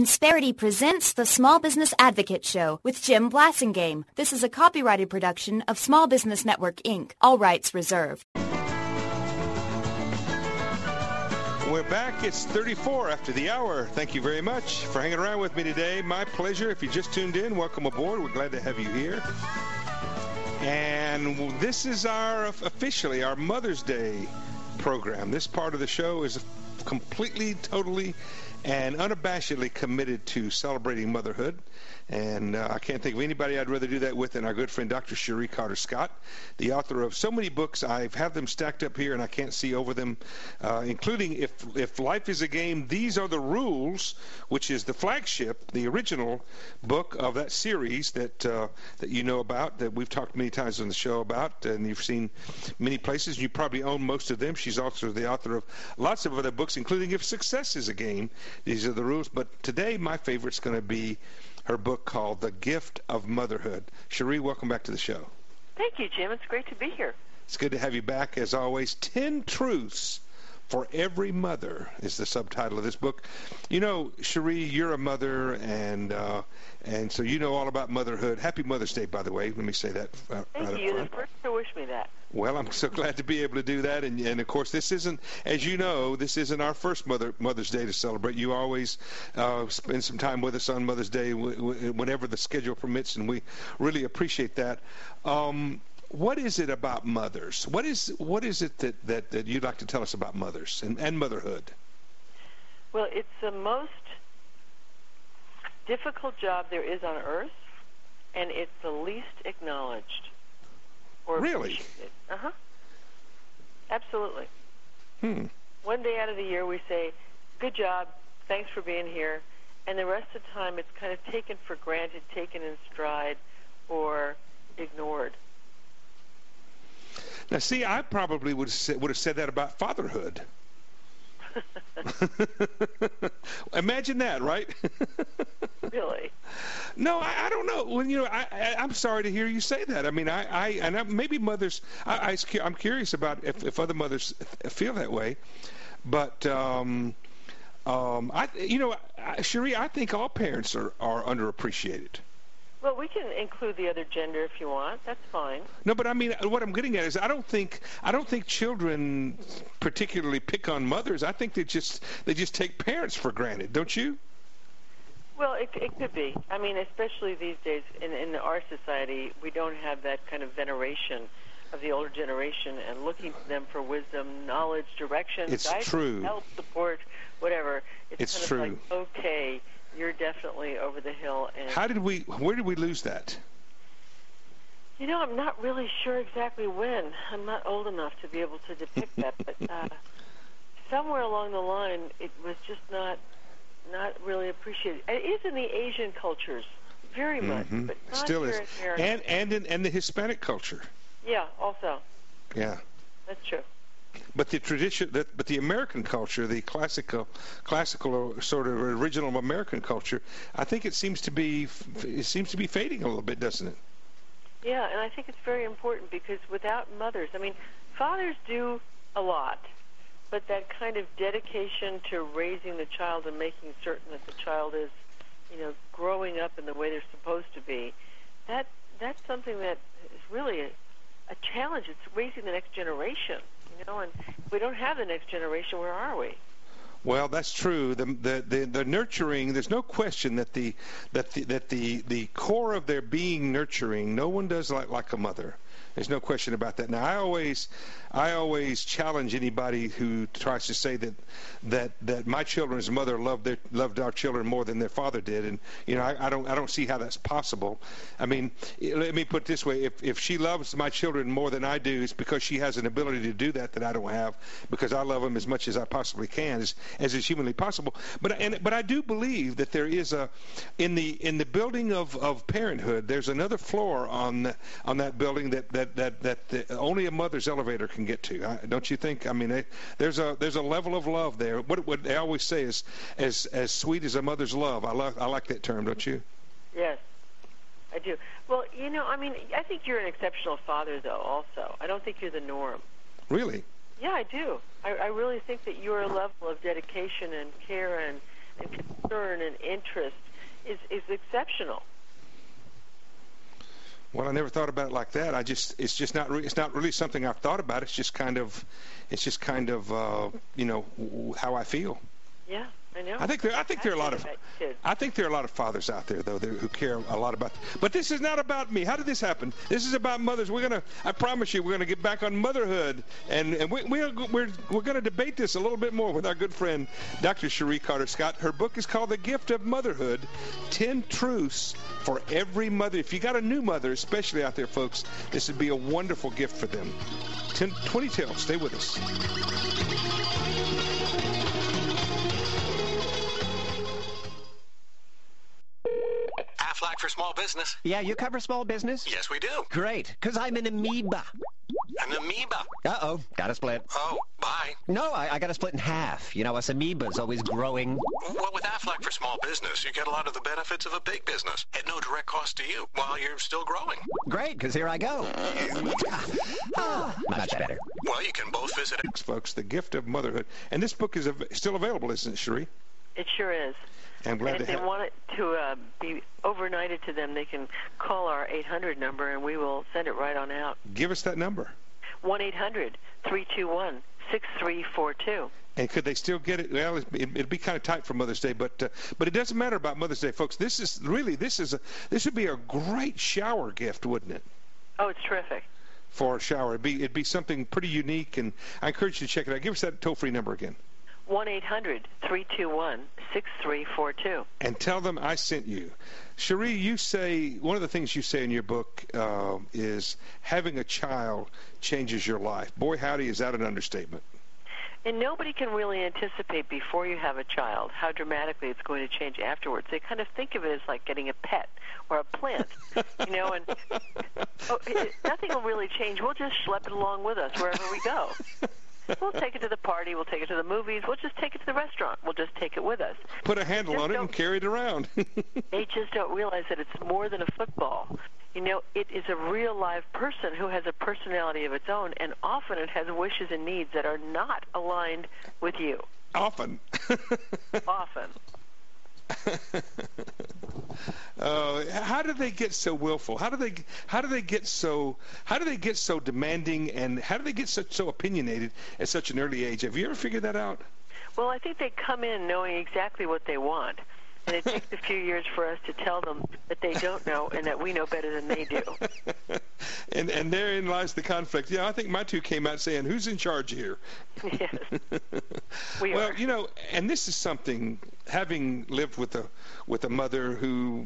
Insperity presents the Small Business Advocate Show with Jim Blasingame. This is a copyrighted production of Small Business Network, Inc. All rights reserved. We're back. It's 34 after the hour. Thank you very much for hanging around with me today. My pleasure. If you just tuned in, welcome aboard. We're glad to have you here. And this is officially our Mother's Day program. This part of the show is completely, totally, and unabashedly committed to celebrating motherhood. And I can't think of anybody I'd rather do that with than our good friend Dr. Cherie Carter Scott, the author of so many books. I've had them stacked up here and I can't see over them, including If Life is a Game, These Are the Rules, which is the flagship, the original book of that series that you know about, that we've talked many times on the show about, and you've seen many places. You probably own most of them. She's also the author of lots of other books, including If Success is a Game, These Are the Rules. But today my favorite's going to be her book called The Gift of Motherhood. Cherie, welcome back to the show. Thank you, Jim. It's great to be here. It's good to have you back, as always. 10 Truths for Every Mother is the subtitle of this book. You know, Cherie, you're a mother, and so you know all about motherhood. Happy Mother's Day, by the way. Let me say that right up front. Thank you. You're the first to wish me that. Well, I'm so glad to be able to do that. And of course, this isn't, as you know, this isn't our first Mother's Day to celebrate. You always spend some time with us on Mother's Day whenever the schedule permits, and we really appreciate that. What is it about mothers? What is it that you'd like to tell us about mothers and motherhood? Well, it's the most difficult job there is on earth, and it's the least acknowledged. Really? Uh-huh. Absolutely. One day out of the year we say, good job, thanks for being here, and the rest of the time it's kind of taken for granted, taken in stride, or ignored. Now, see, I probably would have said that about fatherhood. Imagine that, right? Really? No, I don't know. Well, I'm sorry to hear you say that. I mean, maybe mothers. I'm curious about if other mothers feel that way, but Cherie, I think all parents are underappreciated. Well, we can include the other gender if you want. That's fine. No, but I mean, what I'm getting at is I don't think children particularly pick on mothers. I think they just take parents for granted, don't you? Well, it could be. I mean, especially these days in our society, we don't have that kind of veneration of the older generation and looking to them for wisdom, knowledge, direction, guidance, help, support, whatever. It's kind true. Of like, okay, you're definitely over the hill. And where did we lose that? You know, I'm not really sure exactly when. I'm not old enough to be able to depict that, but somewhere along the line, it was just not really appreciated. It is in the Asian cultures, very much, but not still here is. in America. And the Hispanic culture. Yeah, also. Yeah. That's true. But the American culture, the classical sort of original American culture, I think it seems to be fading a little bit, doesn't it? Yeah, and I think it's very important because without mothers, I mean, fathers do a lot, but that kind of dedication to raising the child and making certain that the child is, growing up in the way they're supposed to be, that's something that is really a challenge. It's raising the next generation. And if we don't have the next generation, where are we? Well, that's true. The nurturing. There's no question that the core of their being nurturing. No one does like a mother. There's no question about that. Now, I always challenge anybody who tries to say that my children's mother loved our children more than their father did, and I don't see how that's possible. I mean, let me put it this way: if she loves my children more than I do, it's because she has an ability to do that I don't have, because I love them as much as I possibly can, as is humanly possible. But I do believe that there is in the building of parenthood, there's another floor on that building that only a mother's elevator can get to. Don't you think? I mean, there's a level of love there. What they always say is as sweet as a mother's love. I like that term, don't you? Yes, I do. Well, I mean, I think you're an exceptional father, though. Also, I don't think you're the norm. Really? Yeah, I do. I really think that your level of dedication and care and and concern and interest is exceptional. Well, I never thought about it like that. It's just not really something I've thought about. It's just kind of how I feel. Yeah, I know. I think there are a lot of fathers out there though who care a lot about. But this is not about me. How did this happen? This is about mothers. I promise you, we're gonna get back on motherhood, and we're gonna debate this a little bit more with our good friend Dr. Cherie Carter Scott. Her book is called The Gift of Motherhood: 10 Truths for Every Mother. If you got a new mother, especially out there, folks, this would be a wonderful gift for them. 20 tales. Stay with us. Aflac for small business. Yeah, you cover small business? Yes, we do. Great, because I'm an amoeba. An amoeba? Uh-oh, got to split. Oh, bye. No, I got to split in half. You know, us amoebas always growing. Well, with Aflac for small business, you get a lot of the benefits of a big business at no direct cost to you while you're still growing. Great, because here I go. Much better. Well, you can both visit it. Folks, The Gift of Motherhood. And this book is still available, isn't it, Cherie? It sure is. I'm glad and if they want it to be overnighted to them, they can call our 800 number, and we will send it right on out. Give us that number. 1-800-321-6342. And could they still get it? Well, it'd be kind of tight for Mother's Day, but it doesn't matter about Mother's Day, folks. This would be a great shower gift, wouldn't it? Oh, it's terrific. For a shower, it'd be something pretty unique, and I encourage you to check it out. Give us that toll-free number again. 1-800-321-6342. And tell them I sent you. Cherie, you say, one of the things you say in your book is having a child changes your life. Boy, howdy, is that an understatement. And nobody can really anticipate before you have a child how dramatically it's going to change afterwards. They kind of think of it as like getting a pet or a plant, and nothing will really change. We'll just schlep it along with us wherever we go. We'll take it to the party. We'll take it to the movies. We'll just take it to the restaurant. We'll just take it with us. Put a handle on it and carry it around. They just don't realize that it's more than a football. It is a real live person who has a personality of its own, and often it has wishes and needs that are not aligned with you. Often. Often. How do they get so willful? How do they get so demanding, and how do they get so opinionated at such an early age? Have you ever figured that out? Well, I think they come in knowing exactly what they want, and it takes a few years for us to tell them that they don't know and that we know better than they do. And therein lies the conflict. Yeah, I think my two came out saying, "Who's in charge here?" Yes, we are. Well, and this is something. Having lived with a mother who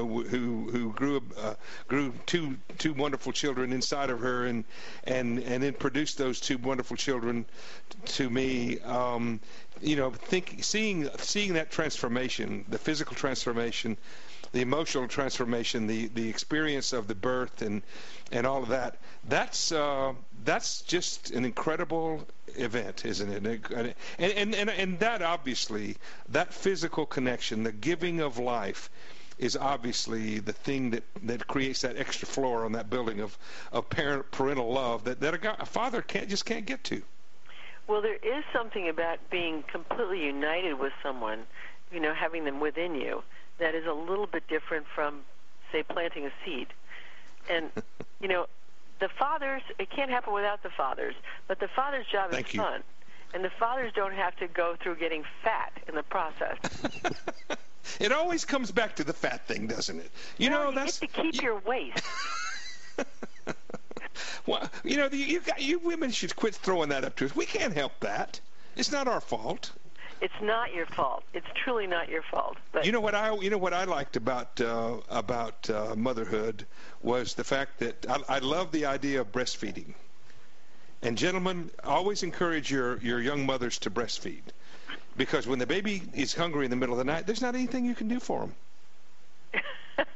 grew two wonderful children inside of her, and then produced those two wonderful children to me. Seeing that transformation, the physical transformation, the emotional transformation, the experience of the birth and all of that. That's just an incredible event, isn't it? And that obviously, that physical connection, the giving of life, is obviously the thing that creates that extra floor on that building of parental love that a father can't get to. Well, there is something about being completely united with someone, having them within you, that is a little bit different from, say, planting a seed. And, the fathers, it can't happen without the fathers, but the father's job is fun. And the fathers don't have to go through getting fat in the process. It always comes back to the fat thing, doesn't it? You get to keep your waist. Well, you women should quit throwing that up to us. We can't help that. It's not our fault. It's not your fault. It's truly not your fault. But you know what I liked about motherhood was the fact that I love the idea of breastfeeding. And gentlemen, always encourage your young mothers to breastfeed, because when the baby is hungry in the middle of the night, there's not anything you can do for them.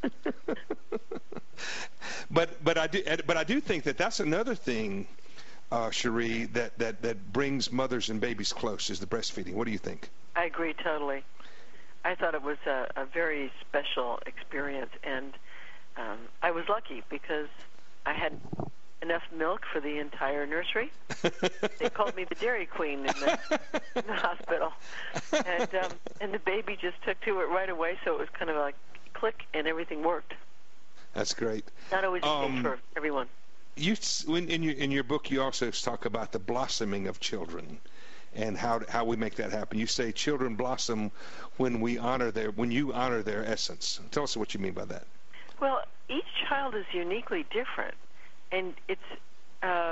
But I do think that's another thing, Cherie, that brings mothers and babies close, is the breastfeeding. What do you think? I agree totally. I thought it was a very special experience, and I was lucky because I had enough milk for the entire nursery. They called me the Dairy Queen in the hospital. And the baby just took to it right away, so it was kind of like click, and everything worked. That's great. Not always the case for everyone. In your book, you also talk about the blossoming of children and how we make that happen. You say children blossom when you honor their essence. Tell us what you mean by that. Well, each child is uniquely different, and it's a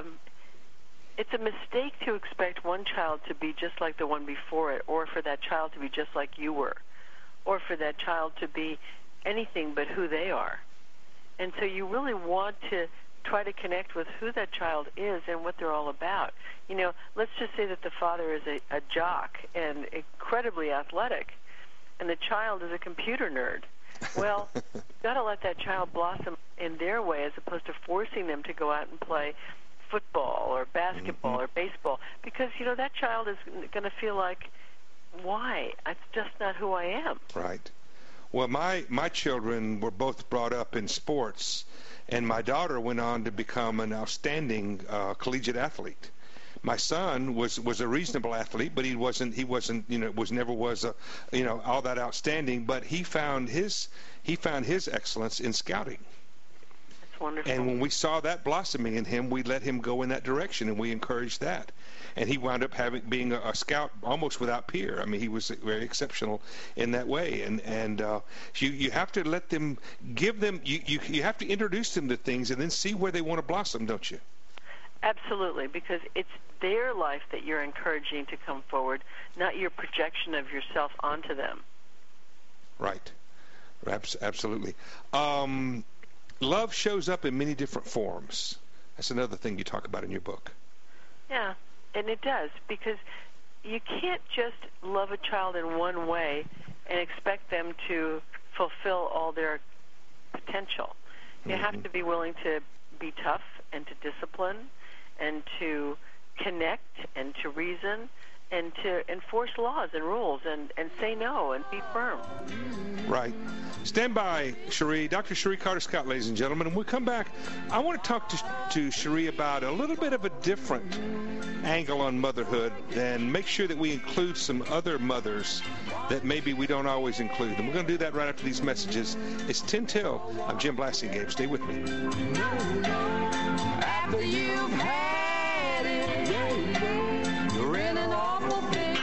mistake to expect one child to be just like the one before it, or for that child to be just like you were, or for that child to be anything but who they are. And so you really want to try to connect with who that child is and what they're all about. You know, let's just say that the father is a jock and incredibly athletic, and the child is a computer nerd. Well, you've got to let that child blossom in their way as opposed to forcing them to go out and play football or basketball or baseball, because, you know, that child is going to feel like, why? That's just not who I am. Right. Well, my children were both brought up in sports, and my daughter went on to become an outstanding collegiate athlete. My son was a reasonable athlete, but he wasn't never all that outstanding, but he found his excellence in scouting. That's wonderful. And when we saw that blossoming in him, we let him go in that direction, and we encouraged that. And he wound up being a scout almost without peer. I mean, he was very exceptional in that way. And you have to let them, give them, you have to introduce them to things and then see where they want to blossom, don't you? Absolutely, because it's their life that you're encouraging to come forward, not your projection of yourself onto them. Right. Absolutely. Love shows up in many different forms. That's another thing you talk about in your book. Yeah, and it does, because you can't just love a child in one way and expect them to fulfill all their potential. You have to be willing to be tough and to discipline and to connect and to reason and to enforce laws and rules and say no and be firm. Right. Stand by, Cherie. Dr. Cherie Carter-Scott, ladies and gentlemen. And when we come back, I want to talk to Cherie about a little bit of a different angle on motherhood and make sure that we include some other mothers that maybe we don't always include. And we're going to do that right after these messages. It's 10 till. I'm Jim Blasingame. Stay with me. After you've had it, you're in an awful fix.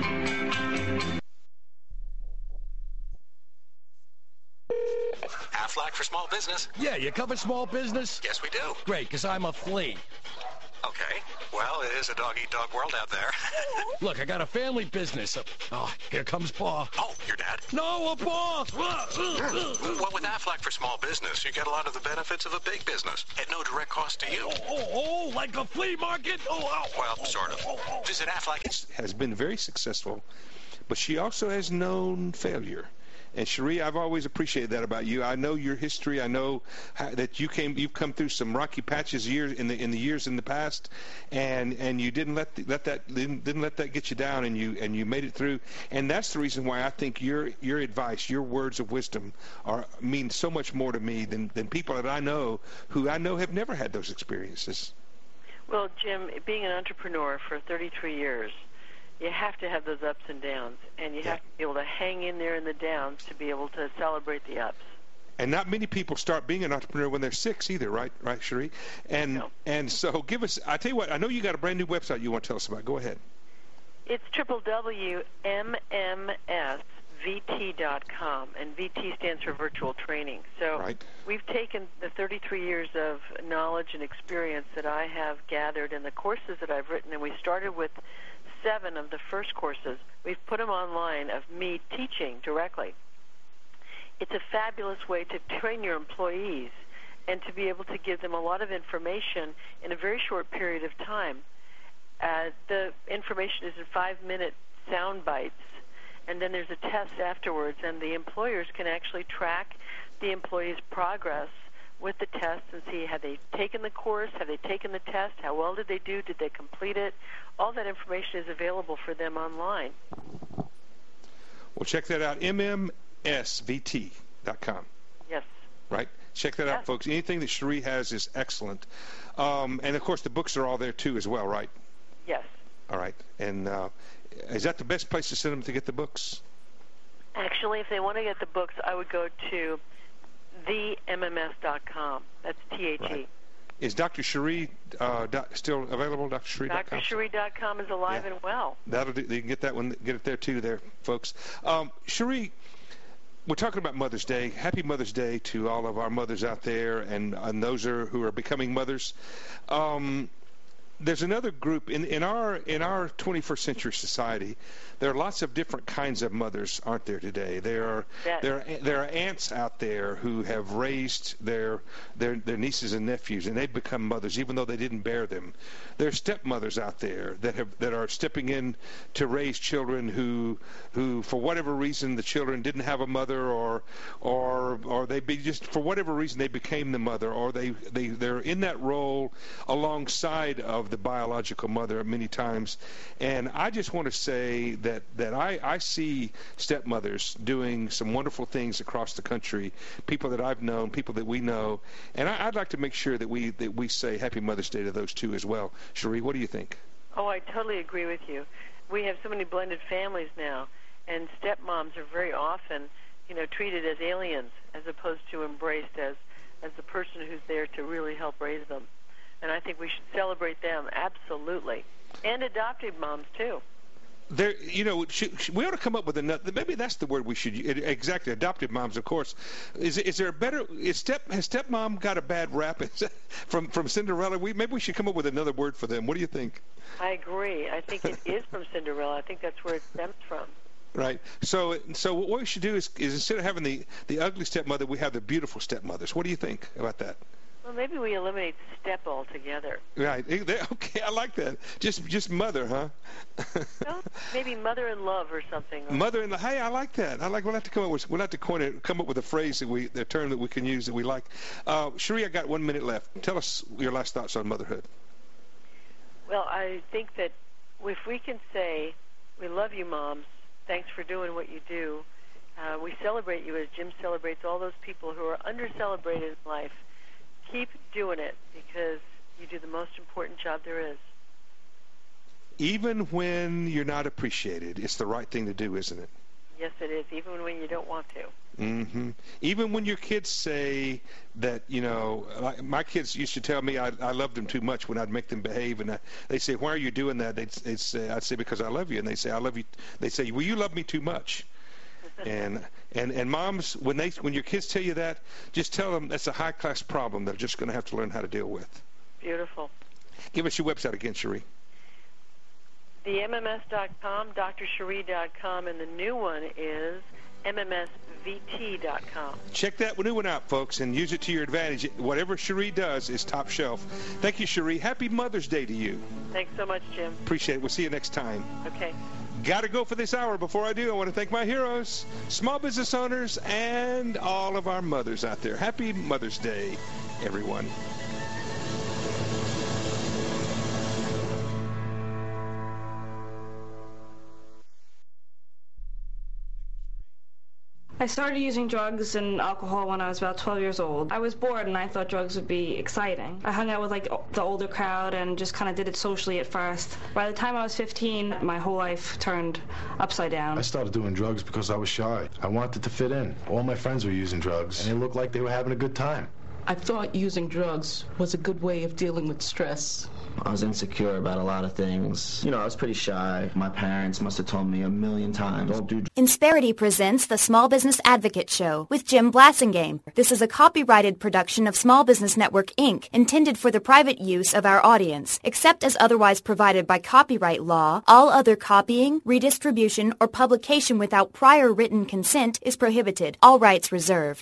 Aflac for small business. Yeah, you cover small business? Yes, we do. Great, because I'm a flea. Okay. Well, it is a dog-eat-dog world out there. Look, I got a family business. Oh, here comes Pa. Oh, your dad? No, Pa! Well, with Aflac for small business, you get a lot of the benefits of a big business at no direct cost to you. Oh, like a flea market? Well, sort of. Visit Aflac. Has been very successful, but she also has known failure. And Cherie, I've always appreciated that about you. I know your history. I know that you've come through some rocky patches in the years in the past, and you didn't let that get you down, and you made it through. And that's the reason why I think your advice, your words of wisdom, mean so much more to me than people that I know who I know have never had those experiences. Well, Jim, being an entrepreneur for 33 years, you have to have those ups and downs, and you have to be able to hang in there in the downs to be able to celebrate the ups. And not many people start being an entrepreneur when they're 6 either, right, Cherie? And so give us, I tell you what, I know you got a brand new website you want to tell us about. Go ahead. It's www.mmsvt.com, and VT stands for virtual training. So we've taken the 33 years of knowledge and experience that I have gathered and the courses that I've written, and we started with 7 of the first courses. We've put them online of me teaching directly. It's a fabulous way to train your employees and to be able to give them a lot of information in a very short period of time. The information is in 5-minute sound bites, and then there's a test afterwards, and the employers can actually track the employees' progress with the test and see, have they taken the course, have they taken the test, how well did they do, did they complete it? All that information is available for them online. Well, check that out, mmsvt.com. Yes. Right? Check that out, folks. Anything that Cherie has is excellent. And, of course, the books are all there, too, as well, right? Yes. All right. And is that the best place to send them to get the books? Actually, if they want to get the books, I would go to themms.com. That's THE. Right. Is Dr. Cherie still available? DrCherie.com? DrCherie.com is alive and well. That'll do. You can get that one. Get it there too, there, folks. Cherie, we're talking about Mother's Day. Happy Mother's Day to all of our mothers out there, and those who are becoming mothers. There's another group in our 21st century society. There are lots of different kinds of mothers, aren't there today? There are aunts out there who have raised their nieces and nephews, and they've become mothers even though they didn't bear them. There are stepmothers out there that are stepping in to raise children who for whatever reason the children didn't have a mother, or they just for whatever reason they became the mother, or they're in that role alongside of the biological mother many times. And I just want to say that I see stepmothers doing some wonderful things across the country, people that I've known, people that we know, and I'd like to make sure that we say Happy Mother's Day to those two as well. Cherie, what do you think? Oh, I totally agree with you. We have so many blended families now, and stepmoms are very often, treated as aliens as opposed to embraced as the person who's there to really help raise them. And I think we should celebrate them, absolutely. And adopted moms, too. There, we ought to come up with another. Maybe that's the word we should use. Exactly, adopted moms, of course. Is there a better? Has stepmom got a bad rap from Cinderella? Maybe we should come up with another word for them. What do you think? I agree. I think it is from Cinderella. I think that's where it stems from. Right. So what we should do is instead of having the ugly stepmother, we have the beautiful stepmothers. What do you think about that? Well, maybe we eliminate step altogether. Right. Okay, I like that. Just mother, huh? No, maybe mother in love or something. Mother in love. Hey, I like that. We'll have to come up with a phrase the term that we can use that we like. Cherie, I got 1 minute left. Tell us your last thoughts on motherhood. Well, I think that if we can say, we love you, moms, thanks for doing what you do. We celebrate you as Jim celebrates all those people who are under-celebrated in life. Keep doing it because you do the most important job there is. Even when you're not appreciated, it's the right thing to do, isn't it? Yes, it is, even when you don't want to. Mm-hmm. Even when your kids say that, like my kids used to tell me I loved them too much when I'd make them behave, and they say, "Why are you doing that?" I'd say, "Because I love you," and they say, "I love you." They say, "Well, you love me too much." And moms, when your kids tell you that, just tell them that's a high-class problem they're just going to have to learn how to deal with. Beautiful. Give us your website again, Cherie. TheMMS.com, DrCherie.com, and the new one is MMSVT.com. Check that new one out, folks, and use it to your advantage. Whatever Cherie does is top shelf. Thank you, Cherie. Happy Mother's Day to you. Thanks so much, Jim. Appreciate it. We'll see you next time. Okay. Got to go for this hour. Before I do, I want to thank my heroes, small business owners, and all of our mothers out there. Happy Mother's Day, everyone. I started using drugs and alcohol when I was about 12 years old. I was bored and I thought drugs would be exciting. I hung out with the older crowd and just kind of did it socially at first. By the time I was 15, my whole life turned upside down. I started doing drugs because I was shy. I wanted to fit in. All my friends were using drugs and they looked like they were having a good time. I thought using drugs was a good way of dealing with stress. I was insecure about a lot of things. I was pretty shy. My parents must have told me a million times, don't do drugs. Insperity presents the Small Business Advocate Show with Jim Blassingame. This is a copyrighted production of Small Business Network, Inc., intended for the private use of our audience. Except as otherwise provided by copyright law, all other copying, redistribution, or publication without prior written consent is prohibited. All rights reserved.